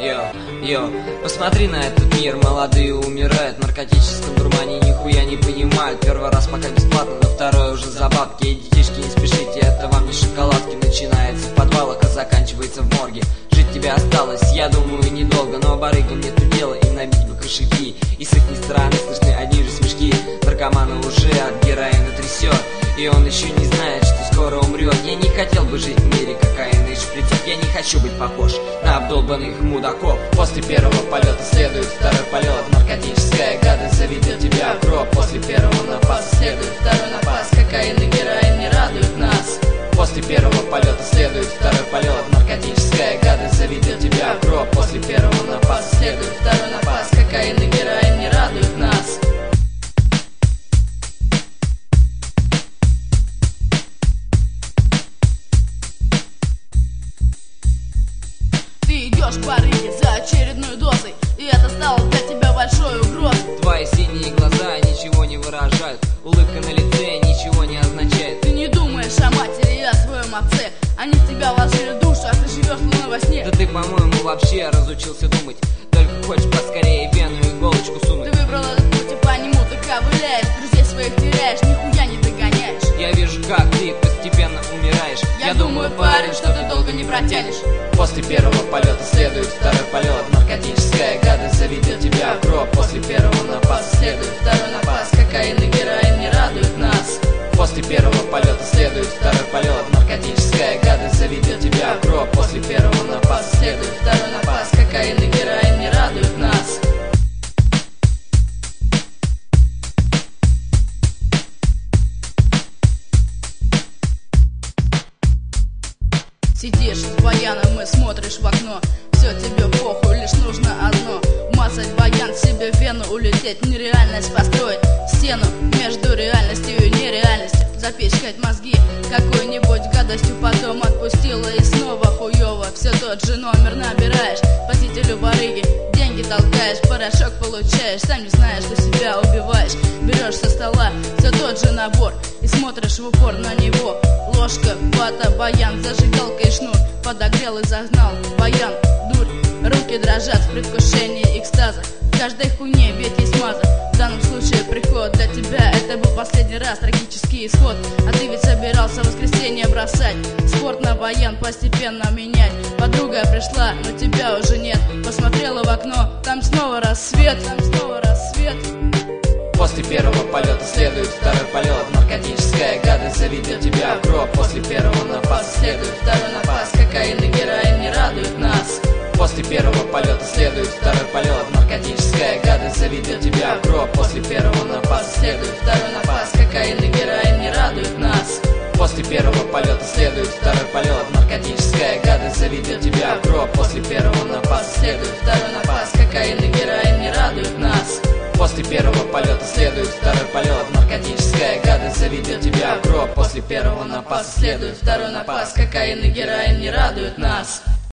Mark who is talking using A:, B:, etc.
A: Йо, посмотри на этот мир, молодые умирают, в наркотическом дурмане нихуя не понимают. Первый раз пока бесплатно, но второй уже за бабки. И детишки, не спешите, это вам не шоколадки. Начинается в подвалах, а заканчивается в морге. Жить тебе осталось, я думаю, недолго, но барыгам нету дела, им набить бы кошельки. И с их стороны слышны одни же смешки. Наркомана уже от героина трясет, и он еще не знает, что скоро умрет. Я не хотел бы жить в мире кокаина и шприцов. Я не хочу быть похож на обдолбанных мудаков. После первого полета следует второй полет. Наркотическая гадость заведет тебя в гроб. После первого напаса следует второй напас. Кокаин и героин не радуют нас. После первого полета следует второй полет. Наркотическая гадость заведет тебя в гроб. После первого напаса следует второй напас. Кокаин и героин не радуют нас.
B: Ты идешь к барыге за очередной дозой, и это стало для тебя большой угрозой.
A: Твои синие глаза ничего не выражают, улыбка на лице ничего не означает.
B: Ты не думаешь о матери и о своем отце. Они в тебя вложили душу, а ты живешь словно во сне.
A: Да ты, по-моему, вообще разучился думать. Только хочешь поскорее вену и иголочку сунуть.
B: Ты выбрал этот путь, и по нему ты ковыляешь. Друзей своих теряешь, нихуя не догоняешь.
A: Я вижу, как ты постепенно умираешь.
B: Я думаю, парень, что ты долго не протянешь.
A: После первого полета следует второй полет. Наркотическая гадость заведет тебя в гроб. После первого напаса следует второй напас. Кокаин и героин не радуют нас. После первого полета следует второй полет. Наркотическая гадость заведет тебя в гроб. После первого напаса следует второй напас. Кокаин и героин не радуют нас.
B: Сидишь с баяном и смотришь в окно. Все тебе похуй, лишь нужно одно: мазать баян, себе в вену улететь, нереальность построить, стену между реальностью и нереальностью, запичкать мозги какой-нибудь гадостью, потом отпустила и снова хуёво. Все тот же номер набираешь, посетителю барыги деньги толкаешь, порошок получаешь, сам не знаешь, что себя убиваешь. Берешь со стола все тот же набор и смотришь в упор на него. Ложка, вата, баян, зажигалка и шнур. Подогрел и загнал баян, дурь. Руки дрожат в предвкушении экстаза. В каждой хуйне ведь есть маза. В данном случае приход для тебя это был последний раз, трагический исход. А ты ведь собирался в воскресенье бросать, спорт на баян постепенно менять. Подруга пришла, но тебя уже нет. Посмотрела в окно, там снова рассвет.
A: После первого полета следует второй полет. Наркотическая гадость заведет тебя в гроб. После первого напаса следует второй напас. Кокаин и героин не радуют нас. После первого полета следует второй полет. Наркотическая гадость заведет тебя в гроб. После первого напаса следует второй напас. Кокаин и героин не радуют нас. После первого полета следует второй полет. Наркотическая гадость заведет тебя в гроб. После первого напаса следует второй напас. Кокаин и героин не радуют нас. После первого полета следует второй полет. Наркотическая гадость заведет тебя в гроб. После первого напаса следует второй напас. Кокаин и героин не радуют нас.